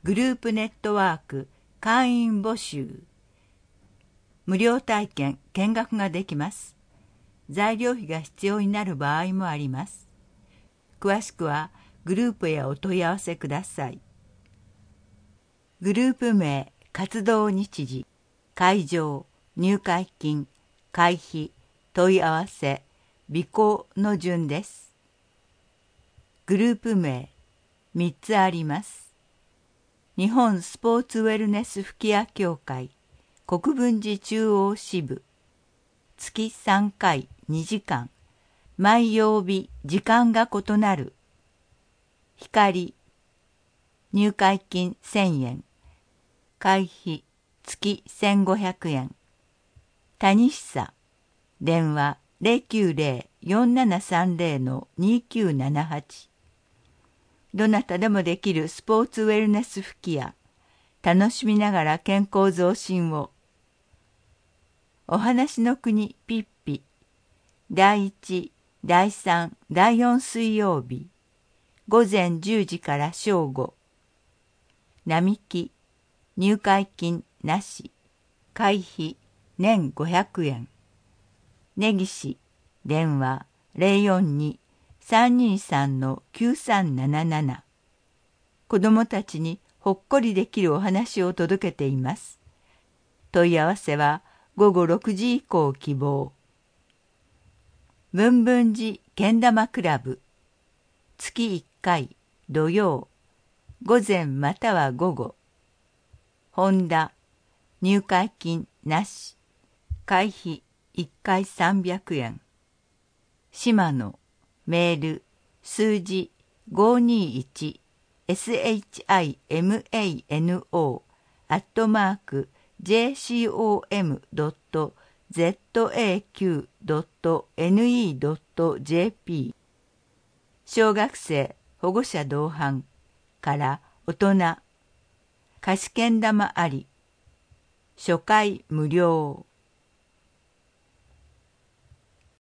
グループネットワーク会員募集。無料体験見学ができます。材料費が必要になる場合もあります。詳しくはグループへお問い合わせください。グループ名、活動日時、会場、入会金、会費、問い合わせ、備考の順です。グループ名、3つあります。日本スポーツウェルネス吹矢協会国分寺中央支部、月3回2時間、毎曜日時間が異なる。光、入会金1000円、会費月1500円。谷久、電話090-4730-2978。どなたでもできるスポーツウェルネス吹き矢、楽しみながら健康増進を。お話の国ピッピ、第1、第3、第4水曜日、午前10時から正午。並木、入会金なし、会費年500円。根岸、電話042-323-9377。子どもたちにほっこりできるお話を届けています。問い合わせは午後6時以降希望。文文寺けん玉クラブ、月1回土曜、午前または午後。本田、入会金なし、会費1回300円。島野、メール、数字521-simano@jcom.zaq.ne.jp。 小学生保護者同伴から大人。貸しけん玉あり。初回無料。